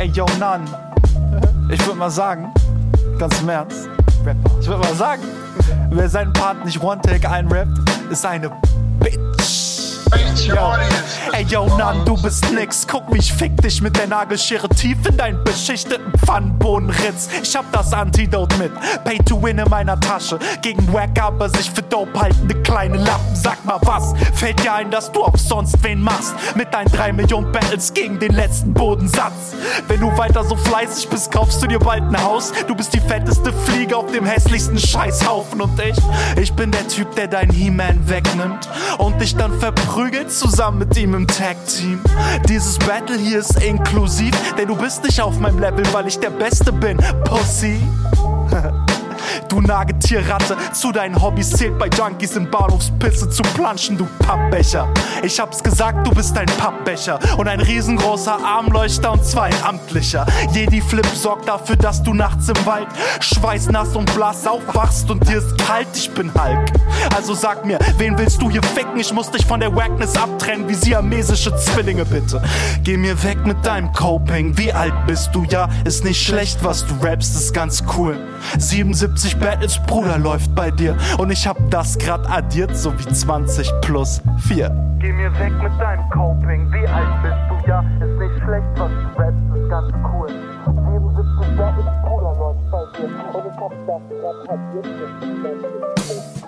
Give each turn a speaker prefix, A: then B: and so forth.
A: Ey, yo, Nan, ich würd mal sagen, ganz im Ernst, ich würd mal sagen, wer seinen Part nicht One-Take einrappt, ist eine Bitch. Yo. Ey, yo, Nan, du bist nix. Guck, wie ich fick dich mit der Nagelschere tief in deinen beschichteten Pfannenbodenritz. Ich hab das Antidote mit Pay to Win in meiner Tasche. Gegen Wack, aber sich für dope haltende kleine Lappen. Sag mal was, fällt dir ein, dass du auf sonst wen machst? Mit deinen 3 Millionen Battles gegen den letzten Bodensatz. Wenn du weiter so fleißig bist, kaufst du dir bald ein Haus. Du bist die fetteste Fliege auf dem hässlichsten Scheißhaufen. Und ich bin der Typ, der deinen He-Man wegnimmt und dich dann verprügelt zusammen mit ihm im Tag-Team. Dieses Battle hier ist inklusiv, denn du bist nicht auf meinem Level, weil ich der Beste bin, Pussy. Du Nagetierratte, zu deinen Hobbys zählt bei Junkies in Bahnhofspisse zu planschen, du Pappbecher. Ich hab's gesagt, du bist ein Pappbecher und ein riesengroßer Armleuchter und zwar ein amtlicher. Jedi-Flip sorgt dafür, dass du nachts im Wald schweißnass und blass aufwachst und dir ist kalt, ich bin Hulk. Also sag mir, wen willst du hier ficken? Ich muss dich von der Wackness abtrennen, wie siamesische Zwillinge, bitte. Geh mir weg mit deinem Coping, wie alt bist du? Ja, ist nicht schlecht, was du rappst, ist ganz cool. 77 Battles, Bruder, läuft bei dir. Und ich hab das grad addiert, so wie 20 plus 4.
B: Geh mir weg mit deinem Coping, wie alt bist du? Ja, ist nicht schlecht, was du rappst, ist ganz cool. 77 Battles, Bruder, läuft bei dir. Und ich hab das grad addiert, so wie 20 plus 4.